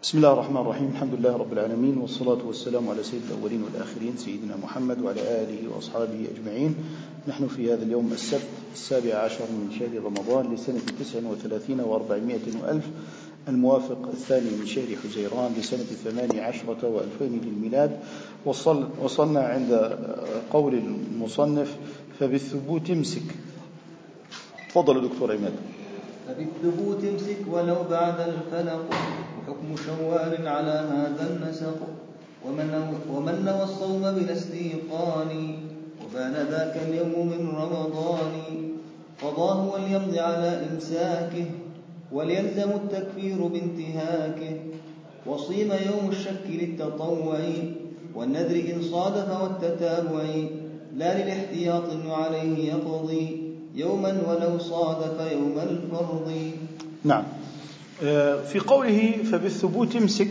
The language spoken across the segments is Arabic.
بسم الله الرحمن الرحيم. الحمد لله رب العالمين، والصلاة والسلام على سيد الأولين والآخرين سيدنا محمد وعلى آله وأصحابه أجمعين. نحن في هذا اليوم السبت 17 من شهر رمضان لسنة 39 و400 وألف، الموافق 2 من شهر حزيران لسنة 18 و2000 للميلاد. وصلنا عند قول المصنف: فبالثبوت امسك. تفضل دكتور عماد. فبالثبوت امسك ولو بعد الفلق، وحكم شوال على هذا النسق. ومن نوى الصوم بلا استيقان، وبان ذاك اليوم من رمضان، قضاه وليمضي على إمساكه، وليلزم التكفير بانتهاكه. وصيم يوم الشك للتطوع، والنذر إن صادف والتتابع، لا للاحتياط عليه يقضي يوما ولو صادف يوم الفرض. نعم. في قوله فبالثبوت امسك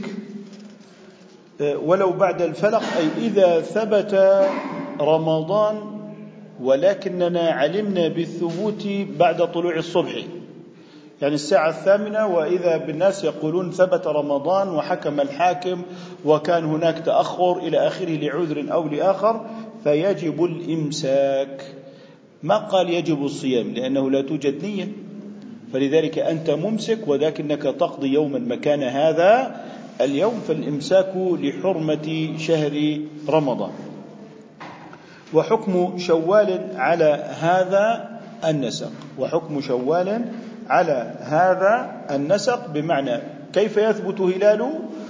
ولو بعد الفلق، أي إذا ثبت رمضان ولكننا علمنا بالثبوت بعد طلوع الصبح، يعني الساعة 8، وإذا بالناس يقولون ثبت رمضان وحكم الحاكم وكان هناك تأخر إلى آخره لعذر أو لآخر، فيجب الإمساك. ما قال يجب الصيام لأنه لا توجد نية، فلذلك أنت ممسك ولكنك تقضي يوما مكان هذا اليوم، فالإمساك لحرمة شهر رمضان. وحكم شوال على هذا النسق، وحكم شوال على هذا النسق بمعنى كيف يثبت هلال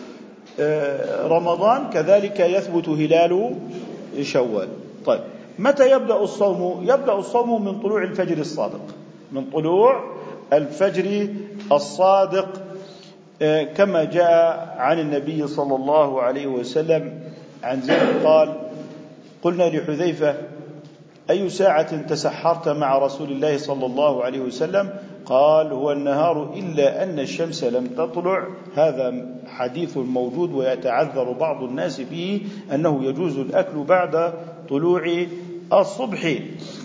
رمضان كذلك يثبت هلال شوال. طيب، متى يبدأ الصوم؟ يبدأ الصوم من طلوع الفجر الصادق، من طلوع الفجر الصادق، كما جاء عن النبي صلى الله عليه وسلم عن زيد قال: قلنا لحذيفة: أي ساعة تسحرت مع رسول الله صلى الله عليه وسلم؟ قال: هو النهار إلا أن الشمس لم تطلع. هذا حديث موجود ويتعذر بعض الناس فيه أنه يجوز الأكل بعد طلوع الصبح،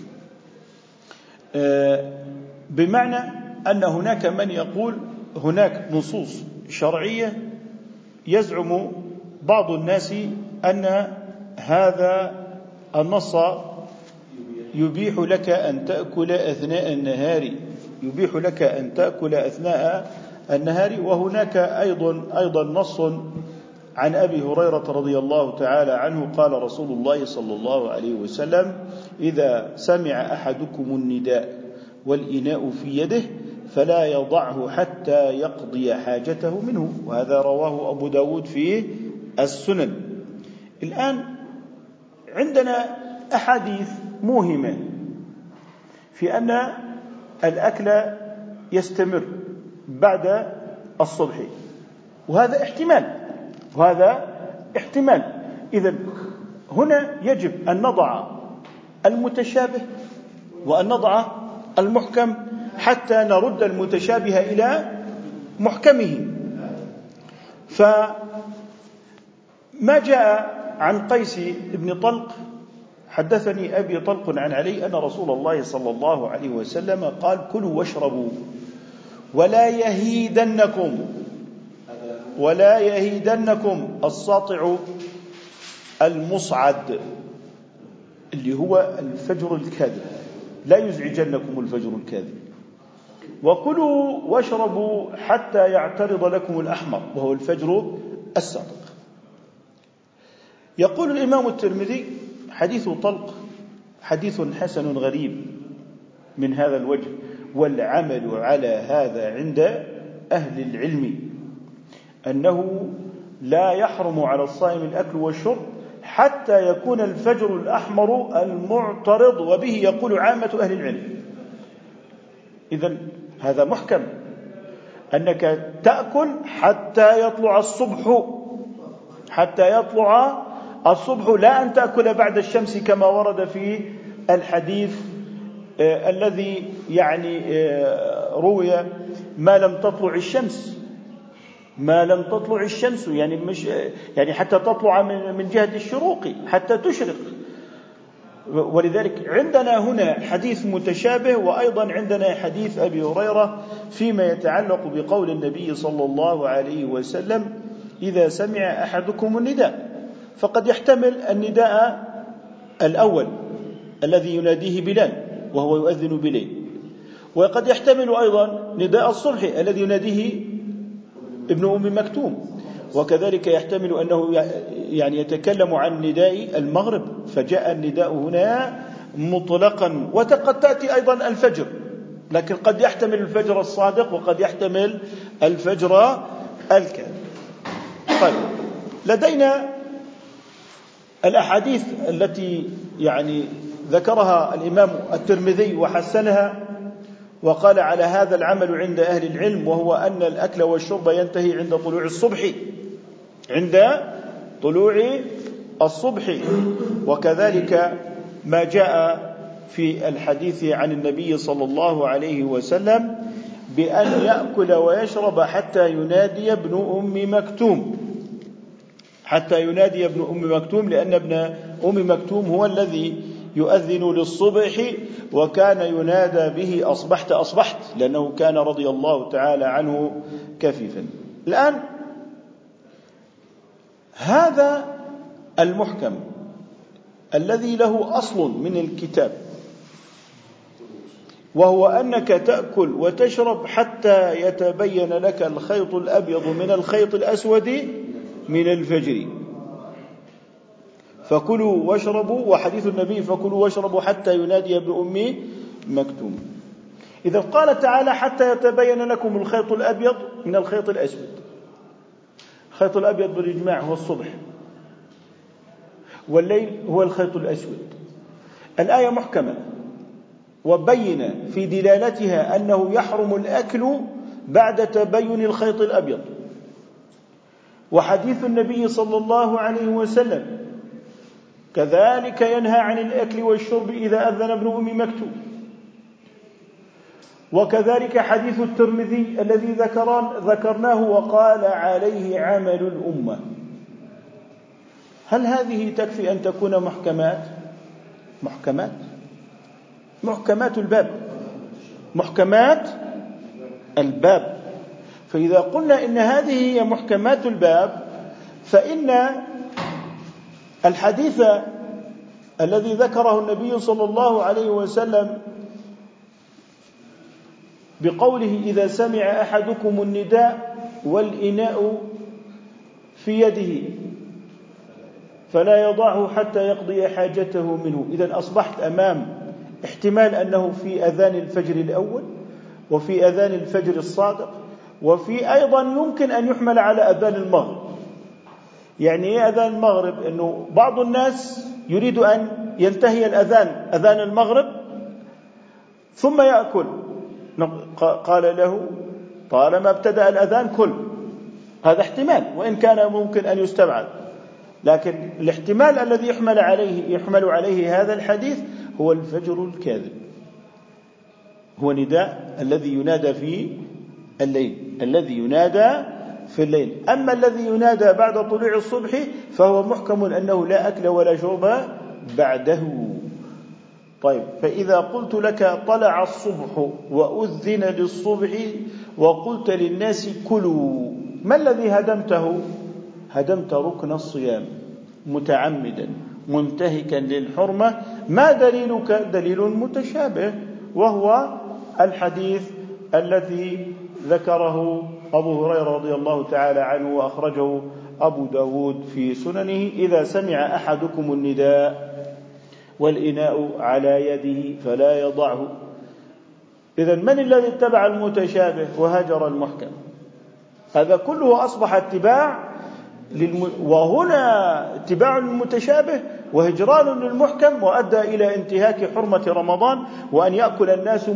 بمعنى أن هناك من يقول هناك نصوص شرعية يزعم بعض الناس أن هذا النص يبيح لك أن تأكل أثناء النهار، يبيح لك أن تأكل أثناء النهار. وهناك أيضا نص عن أبي هريرة رضي الله تعالى عنه قال رسول الله صلى الله عليه وسلم: إذا سمع أحدكم النداء والإناء في يده فلا يضعه حتى يقضي حاجته منه. وهذا رواه أبو داود في السنن. الآن عندنا أحاديث موهمة في أن الأكل يستمر بعد الصبح، وهذا احتمال. إذن هنا يجب أن نضع المتشابه وأن نضع المحكم حتى نرد المتشابه إلى محكمه. فما جاء عن قيس بن طلق: حدثني أبي طلق عن علي أن رسول الله صلى الله عليه وسلم قال: كلوا واشربوا ولا يهيدنكم الساطع المصعد، اللي هو الفجر الكاذب، لا يزعجنكم الفجر الكاذب. وكلوا واشربوا حتى يعترض لكم الأحمر، وهو الفجر الصادق. يقول الإمام الترمذي: حديث طلق حديث حسن غريب من هذا الوجه، والعمل على هذا عند أهل العلم أنه لا يحرم على الصائم الأكل والشرب حتى يكون الفجر الأحمر المعترض، وبه يقول عامة أهل العلم. إذن هذا محكم، أنك تأكل حتى يطلع الصبح، لا أن تأكل بعد الشمس كما ورد في الحديث الذي روي ما لم تطلع الشمس، يعني حتى تطلع من جهة الشروق حتى تشرق. ولذلك عندنا هنا حديث متشابه، وأيضا عندنا حديث أبي هريرة فيما يتعلق بقول النبي صلى الله عليه وسلم: إذا سمع أحدكم النداء، فقد يحتمل النداء الأول الذي يناديه بلال وهو يؤذن بليل، وقد يحتمل أيضا نداء الصبح الذي يناديه ابن أم مكتوم، وكذلك يحتمل أنه يعني يتكلم عن نداء المغرب، فجاء النداء هنا مطلقا. وقد تأتي أيضا الفجر، لكن قد يحتمل الفجر الصادق وقد يحتمل الفجر الكاذب. طيب، لدينا الأحاديث التي يعني ذكرها الإمام الترمذي وحسنها وقال على هذا العمل عند أهل العلم، وهو أن الأكل والشرب ينتهي عند طلوع الصبح، عند طلوع الصبح. وكذلك ما جاء في الحديث عن النبي صلى الله عليه وسلم بأن يأكل ويشرب حتى ينادي ابن أم مكتوم، حتى ينادي ابن أم مكتوم، لأن ابن أم مكتوم هو الذي يؤذن للصبح، وكان ينادى به أصبحت أصبحت، لأنه كان رضي الله تعالى عنه كفيفا. الآن هذا المحكم الذي له أصل من الكتاب، وهو أنك تأكل وتشرب حتى يتبين لك الخيط الأبيض من الخيط الأسود من الفجر، فكلوا واشربوا، وحديث النبي فكلوا واشربوا حتى ينادي ابن أم مكتوم. إذا قال تعالى حتى يتبين لكم الخيط الأبيض من الخيط الأسود، الخيط الأبيض بالإجماع هو الصبح، والليل هو الخيط الأسود. الآية محكمة وبين في دلالتها أنه يحرم الأكل بعد تبين الخيط الأبيض، وحديث النبي صلى الله عليه وسلم كذلك ينهى عن الأكل والشرب إذا أذن ابن أم مكتوم، وكذلك حديث الترمذي الذي ذكرناه وقال عليه عمل الأمة. هل هذه تكفي أن تكون محكمات الباب، محكمات الباب؟ فإذا قلنا إن هذه هي محكمات الباب، فإن الحديث الذي ذكره النبي صلى الله عليه وسلم بقوله إذا سمع أحدكم النداء والإناء في يده فلا يضعه حتى يقضي حاجته منه، إذن أصبحت أمام احتمال أنه في أذان الفجر الأول وفي أذان الفجر الصادق، وفي أيضا يمكن أن يحمل على أذان المغرب. يعني إيه أذان المغرب؟ أنه بعض الناس يريد أن ينتهي أذان المغرب ثم يأكل، قال له طالما ابتدأ الأذان كل، هذا احتمال وإن كان ممكن أن يستبعد، لكن الاحتمال الذي يحمل عليه هذا الحديث هو الفجر الكاذب، هو نداء الذي ينادى في الليل، أما الذي ينادى بعد طلوع الصبح فهو محكم أنه لا أكل ولا شرب بعده. طيب، فإذا قلت لك طلع الصبح وأذن للصبح وقلت للناس كلوا، ما الذي هدمته؟ هدمت ركن الصيام متعمدا منتهكا للحرمة. ما دليلك؟ دليل متشابه، وهو الحديث الذي ذكره أبو هريرة رضي الله تعالى عنه وأخرجه أبو داود في سننه: إذا سمع أحدكم النداء والإناء على يده فلا يضعه. إذن من الذي اتبع المتشابه وهجر المحكم؟ هذا كله أصبح اتباع وهنا اتباع المتشابه وهجران للمحكم، وأدى إلى انتهاك حرمة رمضان، وأن يأكل الناس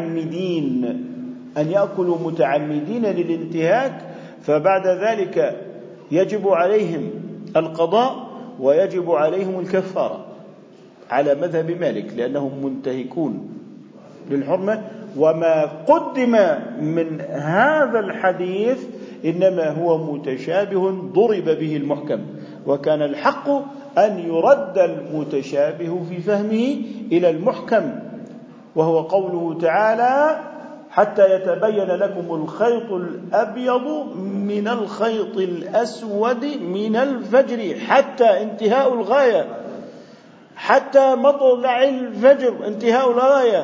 متعمدين للانتهاك، فبعد ذلك يجب عليهم القضاء ويجب عليهم الكفارة على مذهب مالك، لأنهم منتهكون للحرمة. وما قدم من هذا الحديث إنما هو متشابه ضرب به المحكم، وكان الحق أن يرد المتشابه في فهمه إلى المحكم، وهو قوله تعالى: حتى يتبين لكم الخيط الأبيض من الخيط الأسود من الفجر، حتى انتهاء الغاية، حتى مطلع الفجر انتهاء الغاية.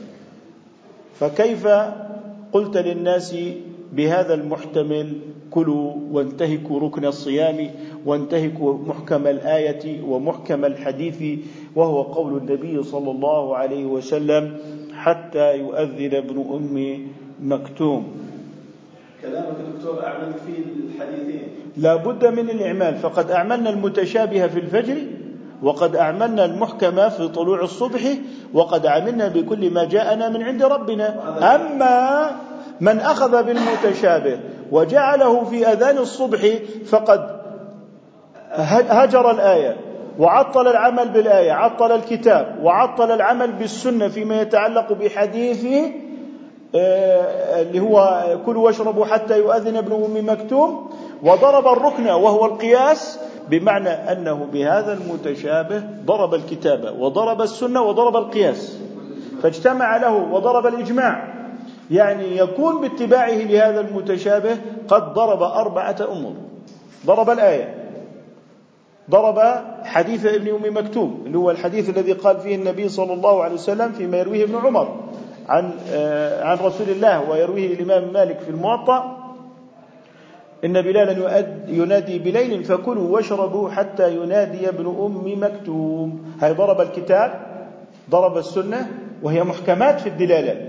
فكيف قلت للناس بهذا المحتمل كلوا وانتهكوا ركن الصيام وانتهكوا محكم الآية ومحكم الحديث، وهو قول النبي صلى الله عليه وسلم حتى يؤذن ابن أم مكتوم. كلامك دكتور أعمل في الحديثين، لا بد من الإعمال، فقد أعملنا المتشابه في الفجر، وقد أعملنا المحكمة في طلوع الصبح، وقد عملنا بكل ما جاءنا من عند ربنا. أما من أخذ بالمتشابه وجعله في أذان الصبح فقد هجر الآية وعطل العمل بالآية، عطل الكتاب وعطل العمل بالسنة فيما يتعلق بحديث اللي هو كلوا واشربوا حتى يؤذن ابن أم مكتوم، وضرب الركن وهو القياس، بمعنى أنه بهذا المتشابه ضرب الكتاب وضرب السنة وضرب القياس، فاجتمع له وضرب الإجماع. يعني يكون باتباعه لهذا المتشابه قد ضرب 4 أمور: ضرب الآية، ضرب حديث ابن أم مكتوم اللي هو الحديث الذي قال فيه النبي صلى الله عليه وسلم فيما يرويه ابن عمر عن رسول الله ويرويه الإمام مالك في الموطأ: إن بلالا ينادي بليل فكلوا واشربوا حتى ينادي ابن أم مكتوم. هاي ضرب الكتاب، ضرب السنة وهي محكمات في الدلالة،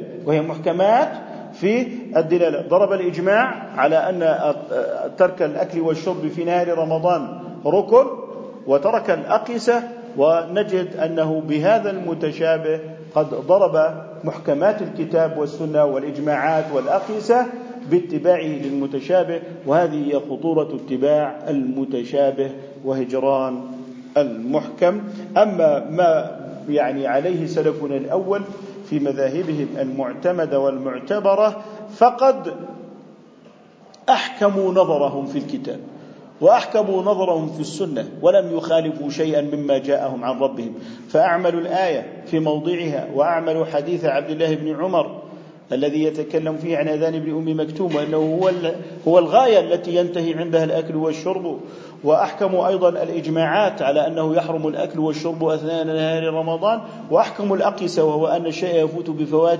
ضرب الإجماع على أن ترك الأكل والشرب في نهار رمضان ركن، وترك الأقيسة، ونجد أنه بهذا المتشابه قد ضرب محكمات الكتاب والسنة والإجماعات والأقيسة باتباعه للمتشابه. وهذه هي خطورة اتباع المتشابه وهجران المحكم. أما ما عليه سلفنا الأول في مذاهبهم المعتمدة والمعتبرة فقد أحكموا نظرهم في الكتاب وأحكموا نظرهم في السنة ولم يخالفوا شيئا مما جاءهم عن ربهم، فأعملوا الآية في موضعها، وأعملوا حديث عبد الله بن عمر الذي يتكلم فيه عن أذان ابن أم مكتوم وأنه هو الغاية التي ينتهي عندها الأكل والشرب، وأحكموا أيضا الإجماعات على أنه يحرم الأكل والشرب أثناء نهار رمضان، وأحكموا الأقيسة وهو أن الشيء يفوت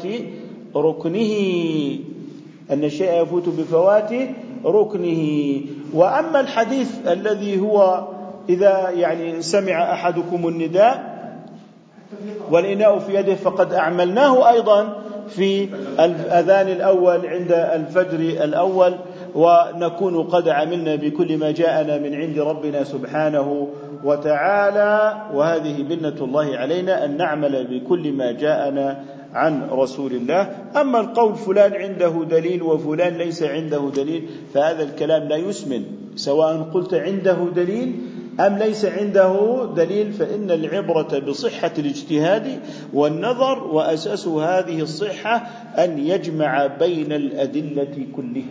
بفوات ركنه. وأما الحديث الذي هو إذا سمع أحدكم النداء والإناء في يده فقد أعملناه أيضا في الأذان الأول عند الفجر الأول، ونكون قد عملنا بكل ما جاءنا من عند ربنا سبحانه وتعالى. وهذه منة الله علينا أن نعمل بكل ما جاءنا عن رسول الله. أما القول فلان عنده دليل وفلان ليس عنده دليل فهذا الكلام لا يسمن، سواء قلت عنده دليل أم ليس عنده دليل، فإن العبرة بصحة الاجتهاد والنظر، وأساس هذه الصحة أن يجمع بين الأدلة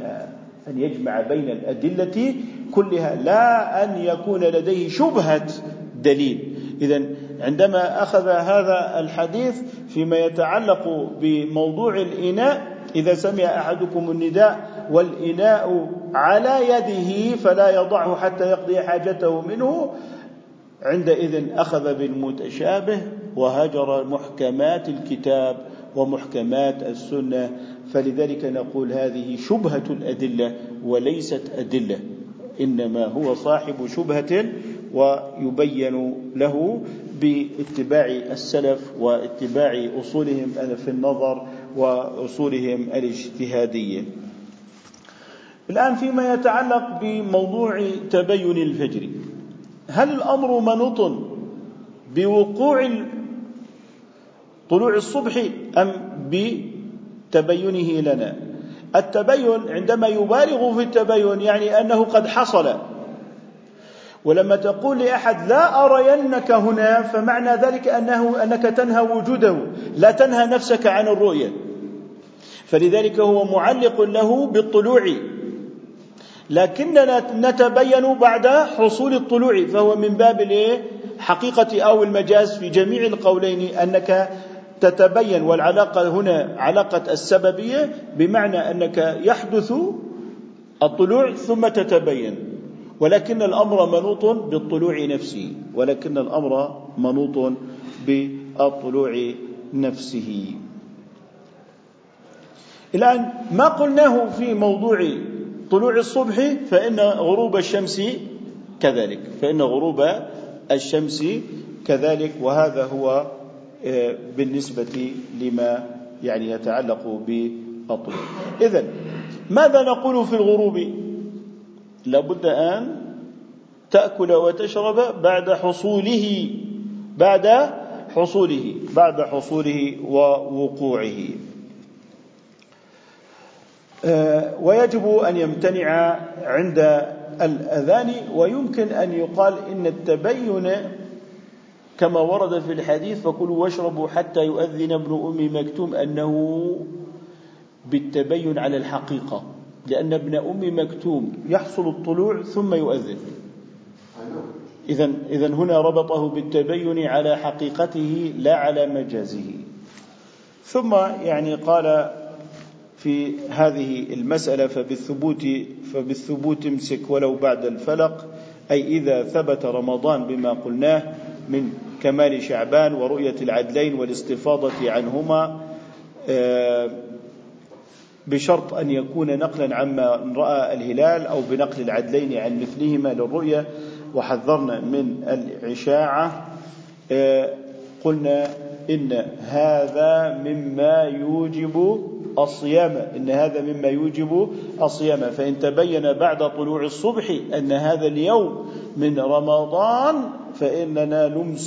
كلها، لا أن يكون لديه شبهة دليل. إذن عندما أخذ هذا الحديث فيما يتعلق بموضوع الإناء: إذا سمع أحدكم النداء والإناء على يده فلا يضعه حتى يقضي حاجته منه، عندئذ أخذ بالمتشابه وهجر محكمات الكتاب ومحكمات السنة. فلذلك نقول هذه شبهة الأدلة وليست أدلة، إنما هو صاحب شبهة ويبين له باتباع السلف واتباع أصولهم في النظر وأصولهم الاجتهادية. الآن فيما يتعلق بموضوع تبين الفجر، هل الأمر منوط بوقوع طلوع الصبح أم بتبينه لنا؟ التبين عندما يبالغ في التبين يعني أنه قد حصل، ولما تقول لأحد لا أرينك هنا فمعنى ذلك أنك تنهى وجوده، لا تنهى نفسك عن الرؤية، فلذلك هو معلق له بالطلوع، لكننا نتبين بعد حصول الطلوع، فهو من باب حقيقة أو المجاز في جميع القولين، أنك تتبين، والعلاقة هنا علاقة السببية، بمعنى أنك يحدث الطلوع ثم تتبين، ولكن الأمر منوط بالطلوع نفسه، ولكن الأمر منوط بالطلوع نفسه. الآن ما قلناه في موضوع طلوع الصبح فإن غروب الشمس كذلك، فإن غروب الشمس كذلك، وهذا هو بالنسبة لما يعني يتعلق بالطلوع. إذن ماذا نقول في الغروب؟ لابد أن تأكل وتشرب بعد حصوله ووقوعه، ويجب أن يمتنع عند الأذان. ويمكن أن يقال إن التبين كما ورد في الحديث فكلوا واشربوا حتى يؤذن ابن أم مكتوم، أنه بالتبين على الحقيقة، لأن ابن أم مكتوم يحصل الطلوع ثم يؤذن. إذن هنا ربطه بالتبين على حقيقته لا على مجازه. ثم يعني قال في هذه المسألة فبالثبوت امسك ولو بعد الفلق، أي إذا ثبت رمضان بما قلناه من كمال شعبان ورؤية العدلين والاستفاضة عنهما، بشرط أن يكون نقلا عما رأى الهلال أو بنقل العدلين عن مثلهما للرؤية. وحذرنا من العشاعة، قلنا إن هذا مما يوجب الصيام، فإن تبين بعد طلوع الصبح أن هذا اليوم من رمضان فإننا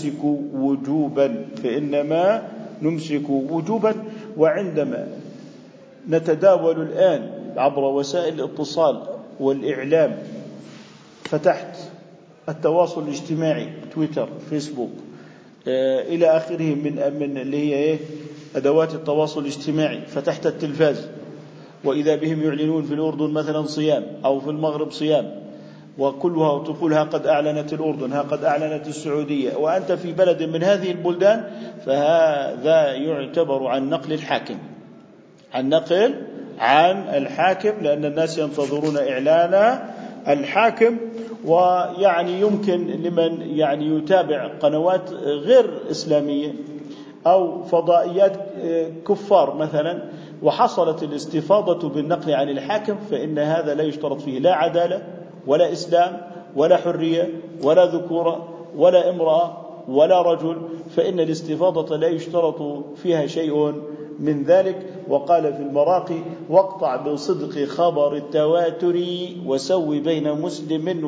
نمسك وجوبا. وعندما نتداول الآن عبر وسائل الاتصال والإعلام، فتحت التواصل الاجتماعي تويتر فيسبوك إلى آخره من اللي هي أدوات التواصل الاجتماعي، فتحت التلفاز وإذا بهم يعلنون في الأردن مثلا صيام أو في المغرب صيام، وكلها تقول ها قد أعلنت الأردن، ها قد أعلنت السعودية، وأنت في بلد من هذه البلدان، فهذا يعتبر عن نقل الحاكم، لأن الناس ينتظرون إعلان الحاكم. ويعني يمكن لمن يعني يتابع قنوات غير إسلامية أو فضائيات كفار مثلا، وحصلت الاستفاضة بالنقل عن الحاكم، فإن هذا لا يشترط فيه لا عدالة ولا إسلام ولا حرية ولا ذكورة ولا امرأة ولا رجل، فإن الاستفاضة لا يشترط فيها شيء من ذلك. وقال في المراقي: واقطع بصدق خبر التواتر وسوي بين مسلم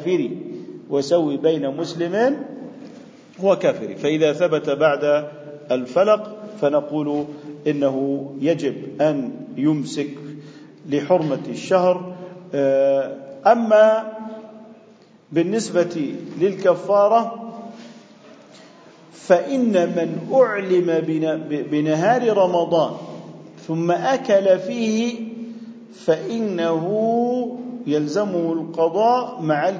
وكافر. فإذا ثبت بعد الفلق فنقول إنه يجب أن يمسك لحرمة الشهر. أما بالنسبة للكفارة فإن من أعلم بنهار رمضان ثم أكل فيه فإنه يلزمه القضاء مع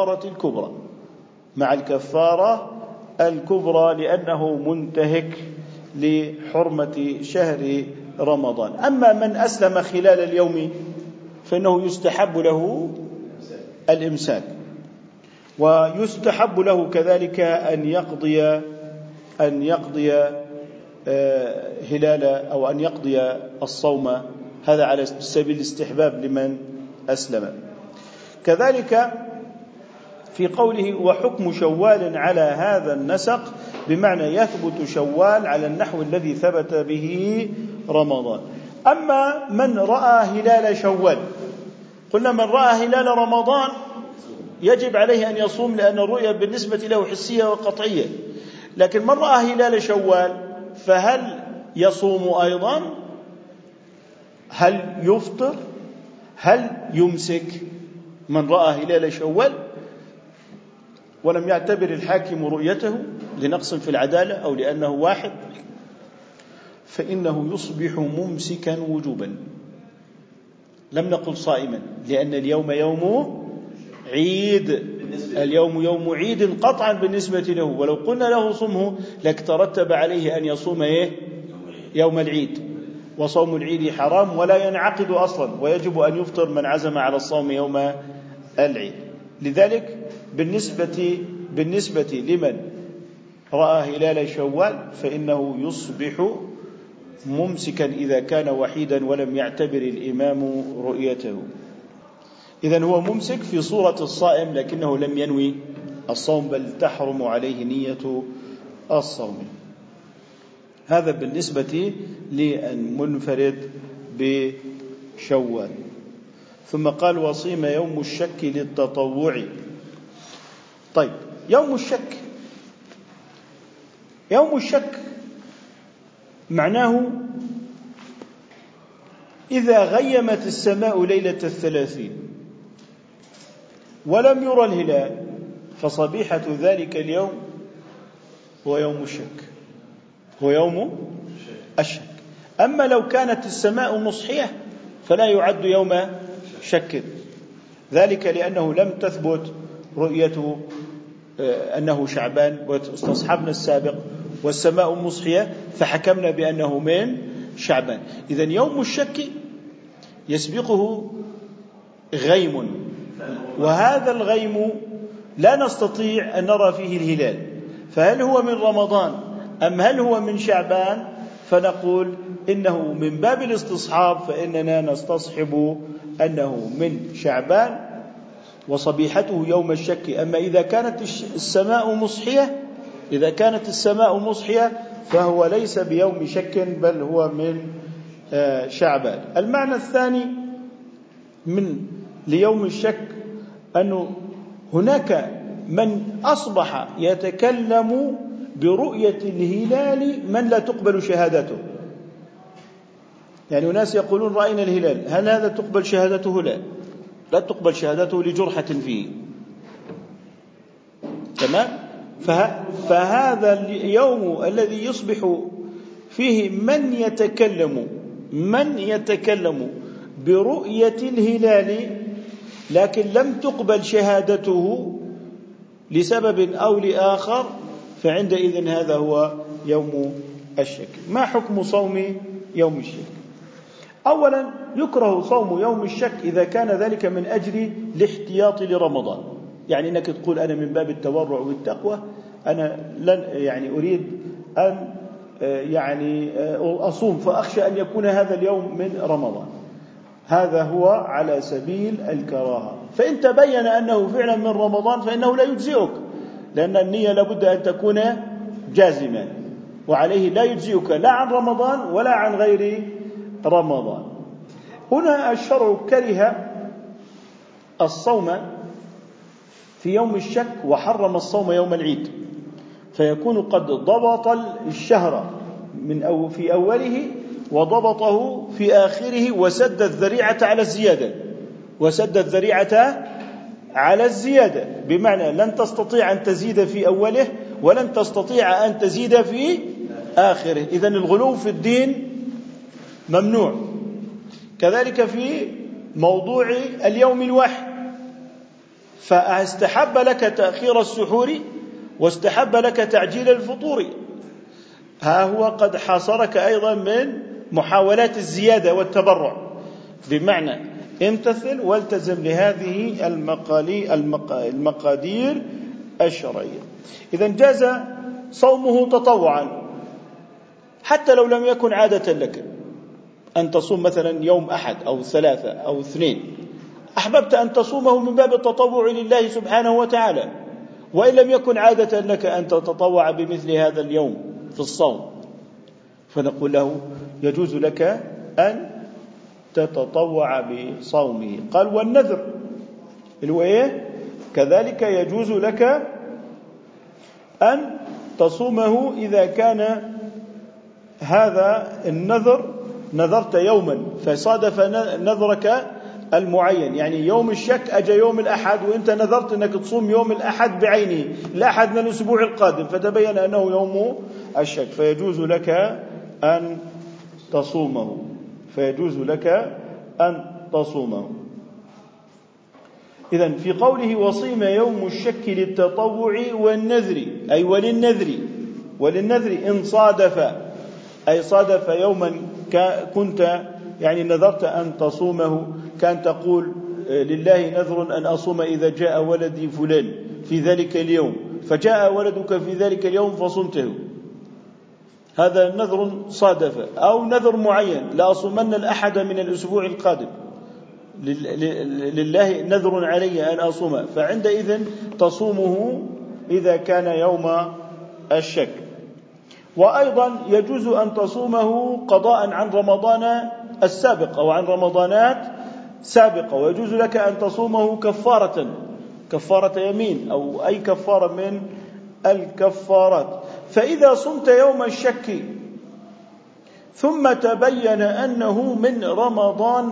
الكفارة الكبرى لأنه منتهك لحرمة شهر رمضان. أما من أسلم خلال اليوم فإنه يستحب له الإمساك، ويستحب له كذلك أن يقضي هلال أو أن يقضي الصوم، هذا على سبيل الاستحباب لمن أسلم. كذلك في قوله: وحكم شوال على هذا النسق، بمعنى يثبت شوال على النحو الذي ثبت به رمضان. أما من رأى هلال شوال، قلنا من رأى هلال رمضان يجب عليه أن يصوم، لأن الرؤيا بالنسبة له حسية وقطعية. لكن من رأى هلال شوال فهل يصوم أيضا؟ هل يفطر؟ هل يمسك؟ من رأى هلال شوال ولم يعتبر الحاكم رؤيته لنقص في العدالة أو لأنه واحد، فإنه يصبح ممسكا وجوبا. لم نقل صائما، لأن اليوم يوم عيد قطعا بالنسبة له، ولو قلنا له صمه لك ترتب عليه أن يصوم يوم العيد، وصوم العيد حرام ولا ينعقد أصلا، ويجب أن يفطر من عزم على الصوم يوم العيد. لذلك بالنسبة لمن رأى هلال شوال فإنه يصبح ممسكا إذا كان وحيدا ولم يعتبر الإمام رؤيته. إذن هو ممسك في صورة الصائم لكنه لم ينوي الصوم، بل تحرم عليه نية الصوم. هذا بالنسبة للمنفرد بشوال. ثم قال وصيم يوم الشك للتطوع. طيب، يوم الشك معناه إذا غيمت السماء ليلة 30 ولم يرى الهلال فصبيحة ذلك اليوم هو يوم الشك، هو يوم الشك. أما لو كانت السماء مصحية فلا يعد يوم شك، ذلك لأنه لم تثبت رؤيته أنه شعبان واستصحبنا السابق والسماء مصحية فحكمنا بأنه من شعبان. إذن يوم الشك يسبقه غيم، وهذا الغيم لا نستطيع أن نرى فيه الهلال، فهل هو من رمضان أم هل هو من شعبان؟ فنقول إنه من باب الاستصحاب، فإننا نستصحب أنه من شعبان وصبيحته يوم الشك. أما إذا كانت السماء مصحية فهو ليس بيوم شك بل هو من شعبان. المعنى الثاني من ليوم الشك أنه هناك من أصبح يتكلم برؤية الهلال من لا تقبل شهادته. يعني الناس يقولون رأينا الهلال، هل هذا تقبل شهادته؟ لا تقبل شهادته لجرحة فيه. تمام؟ فهذا اليوم الذي يصبح فيه من يتكلم برؤية الهلال لكن لم تقبل شهادته لسبب أو لآخر، فعندئذ هذا هو يوم الشك. ما حكم صوم يوم الشك؟ أولا، يكره صوم يوم الشك إذا كان ذلك من أجل الاحتياط لرمضان. يعني أنك تقول أنا من باب التورع والتقوى أنا لن أريد أن أصوم فأخشى أن يكون هذا اليوم من رمضان. هذا هو على سبيل الكراهة. فإن تبين أنه فعلا من رمضان فإنه لا يجزئك، لأن النية لابد أن تكون جازمة، وعليه لا يجزئك لا عن رمضان ولا عن غير رمضان. هنا الشرع كره الصوم في يوم الشك وحرم الصوم يوم العيد، فيكون قد ضبط الشهر في أوله وضبطه في آخره وسد الذريعة على الزيادة، بمعنى لن تستطيع أن تزيد في أوله ولن تستطيع أن تزيد في آخره. إذن الغلو في الدين ممنوع. كذلك في موضوع اليوم الواحد، فاستحب لك تأخير السحور واستحب لك تعجيل الفطور. ها هو قد حاصرك أيضا من محاولات الزيادة والتبرع، بمعنى امتثل والتزم لهذه المقادير الشرعية. إذن جاز صومه تطوعا حتى لو لم يكن عادة لك أن تصوم مثلا يوم أحد أو 3 أو 2، أحببت أن تصومه من باب التطوع لله سبحانه وتعالى، وإن لم يكن عادة لك أن تتطوع بمثل هذا اليوم في الصوم، فنقول له يجوز لك أن تتطوع بصومه. قال والنذر كذلك يجوز لك أن تصومه إذا كان هذا النذر نذرت يوما فصادف نذرك المعين. يعني يوم الشك أجى يوم الأحد وإنت نذرت أنك تصوم يوم الأحد بعينه، الأحد من الأسبوع القادم، فتبين أنه يوم الشك، فيجوز لك أن تصومه. إذن في قوله وصيم يوم الشك للتطوع والنذر أي وللنذر إن صادف أي صادف يوما كنت يعني نذرت أن تصومه، كان تقول لله نذر أن أصوم إذا جاء ولدي فلان في ذلك اليوم، فجاء ولدك في ذلك اليوم فصمته، هذا نذر صادف. أو نذر معين، لا أصومن الأحد من الأسبوع القادم، لله نذر علي أن أصوم، فعندئذ تصومه إذا كان يوم الشك. وأيضا يجوز أن تصومه قضاء عن رمضان السابق أو عن رمضانات سابقة، ويجوز لك أن تصومه كفارة يمين أو أي كفارة من الكفارات. فإذا صمت يوم الشك ثم تبين أنه من رمضان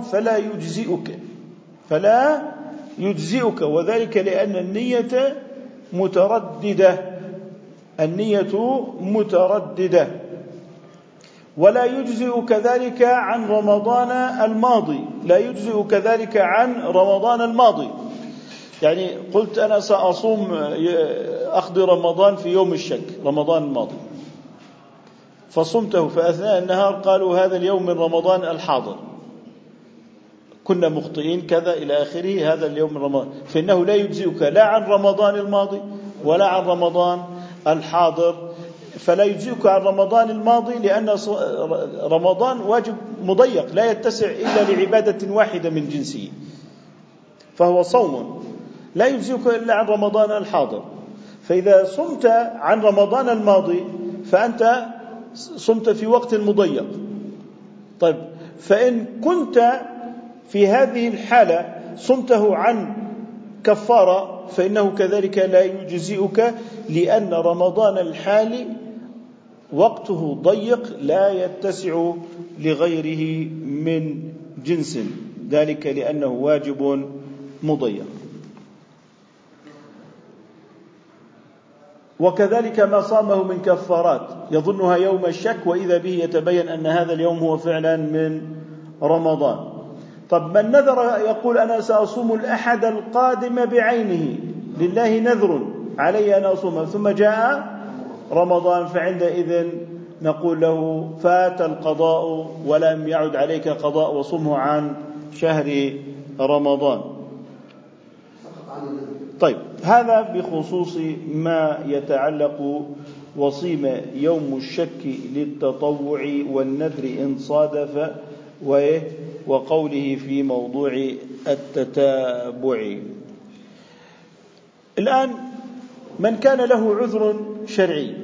فلا يجزئك، وذلك لأن النية مترددة. ولا يجزئك ذلك عن رمضان الماضي، يعني قلت أنا سأصوم أقضي رمضان في يوم الشك، رمضان الماضي، فصمته، فأثناء النهار قالوا هذا اليوم من رمضان الحاضر، كنا مخطئين كذا إلى آخره، هذا اليوم من رمضان، فإنه لا يجزئك لا عن رمضان الماضي ولا عن رمضان الحاضر. فلا يجزئك عن رمضان الماضي لأن رمضان واجب مضيق لا يتسع إلا لعبادة واحدة من جنسه، فهو صوم لا يجزئك إلا عن رمضان الحاضر. فإذا صمت عن رمضان الماضي فأنت صمت في وقت مضيق. طيب، فإن كنت في هذه الحالة صمته عن كفارة فإنه كذلك لا يجزئك، لأن رمضان الحالي وقته ضيق لا يتسع لغيره من جنس، ذلك لأنه واجب مضيق. وكذلك ما صامه من كفارات يظنها يوم الشك وإذا به يتبين أن هذا اليوم هو فعلا من رمضان. طب من نذر يقول أنا سأصوم الأحد القادم بعينه، لله نذر علي أن أصوم، ثم جاء رمضان، فعندئذ نقول له فات القضاء ولم يعد عليك قضاء، وصمه عن شهر رمضان. طيب، هذا بخصوص ما يتعلق وصيم يوم الشك للتطوع والنذر إن صادف، وقوله في موضوع التتابع. الآن من كان له عذر شرعي،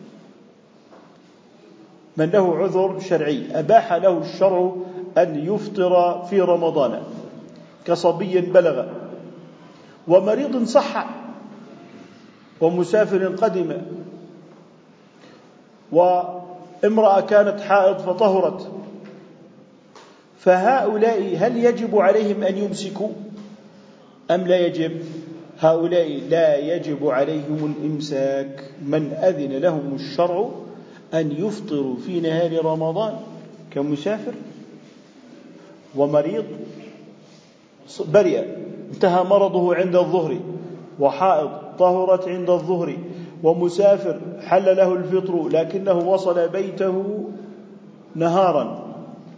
من له عذر شرعي أباح له الشرع أن يفطر في رمضان، كصبي بلغ، ومريض صح، ومسافر قدم، وامرأة كانت حائض فطهرت، فهؤلاء هل يجب عليهم أن يمسكوا أم لا يجب؟ هؤلاء لا يجب عليهم الإمساك، من أذن لهم الشرع أن يفطروا في نهار رمضان كمسافر ومريض برئ انتهى مرضه عند الظهر، وحائض طهرت عند الظهر، ومسافر حل له الفطر لكنه وصل بيته نهارا،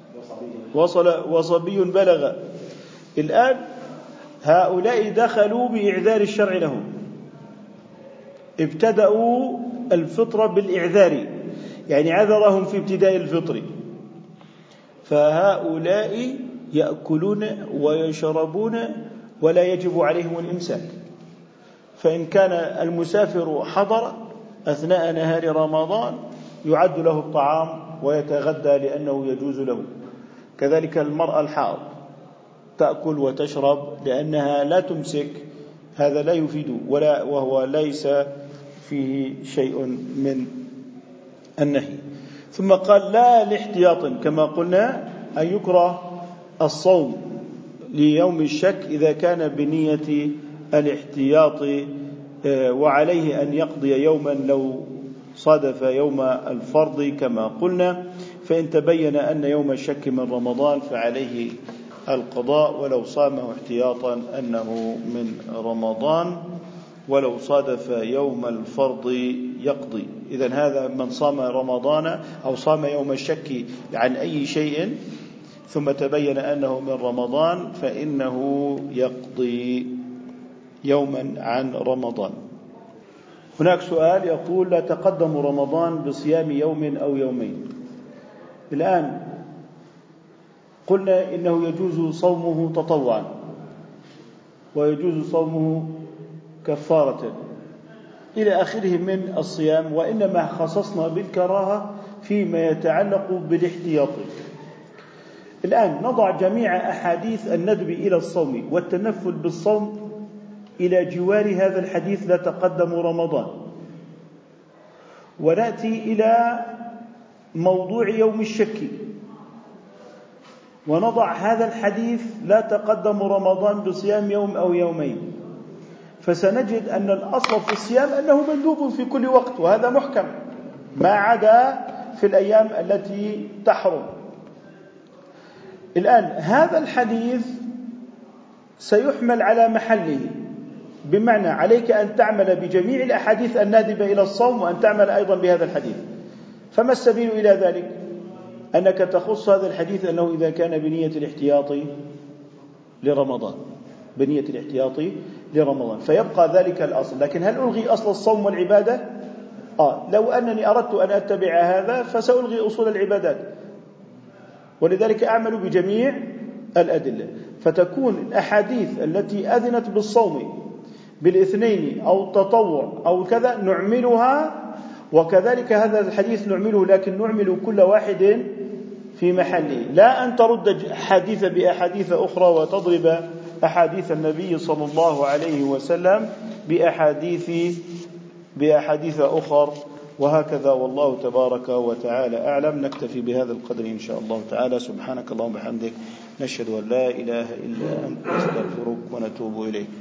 وصبي بلغ. الآن هؤلاء دخلوا بإعذار الشرع لهم، ابتدأوا الفطر بالإعذار، يعني عذرهم في ابتداء الفطر، فهؤلاء يأكلون ويشربون ولا يجب عليهم الإمساك. فإن كان المسافر حضر أثناء نهار رمضان يعد له الطعام ويتغدى لأنه يجوز له. كذلك المرأة الحائض تأكل وتشرب لأنها لا تمسك، هذا لا يفيد وهو ليس فيه شيء من النهي. ثم قال لا لاحتياط، كما قلنا أن يكره الصوم ليوم الشك إذا كان بنية الاحتياط، وعليه أن يقضي يوما لو صادف يوم الفرض كما قلنا، فإن تبين أن يوم الشك من رمضان فعليه القضاء، ولو صامه احتياطا أنه من رمضان. ولو صادف يوم الفرض يقضي. إذن هذا من صام رمضان أو صام يوم الشك عن أي شيء ثم تبين أنه من رمضان فإنه يقضي يوما عن رمضان. هناك سؤال يقول: لا تقدم رمضان بصيام يوم أو يومين. الآن قلنا إنه يجوز صومه تطوعا ويجوز صومه كفارة إلى آخره من الصيام، وإنما خصصنا بالكراهة فيما يتعلق بالاحتياط. الآن نضع جميع أحاديث الندب إلى الصوم والتنفل بالصوم إلى جوار هذا الحديث لا تقدم رمضان، ونأتي إلى موضوع يوم الشك ونضع هذا الحديث لا تقدم رمضان بصيام يوم أو يومين، فسنجد أن الأصل في الصيام أنه مندوب في كل وقت، وهذا محكم ما عدا في الأيام التي تحرم. الآن هذا الحديث سيحمل على محله، بمعنى عليك أن تعمل بجميع الأحاديث النادبة إلى الصوم وأن تعمل أيضا بهذا الحديث. فما السبيل إلى ذلك؟ أنك تخص هذا الحديث أنه إذا كان بنية الاحتياط لرمضان، بنية الاحتياط لرمضان، فيبقى ذلك الأصل. لكن هل ألغي أصل الصوم والعبادة؟ لو أنني أردت أن أتبع هذا فسألغي أصول العبادات، ولذلك أعمل بجميع الأدلة، فتكون الأحاديث التي أذنت بالصوم بالاثنين أو التطوع أو كذا نعملها، وكذلك هذا الحديث نعمله، لكن نعمل كل واحد في محله، لا أن ترد حديث بأحاديث أخرى وتضرب أحاديث النبي صلى الله عليه وسلم بأحاديث أخر، وهكذا. والله تبارك وتعالى أعلم. نكتفي بهذا القدر إن شاء الله تعالى. سبحانك اللهم وبحمدك، نشهد أن لا إله إلا أنت، نستغفرك ونتوب إليك.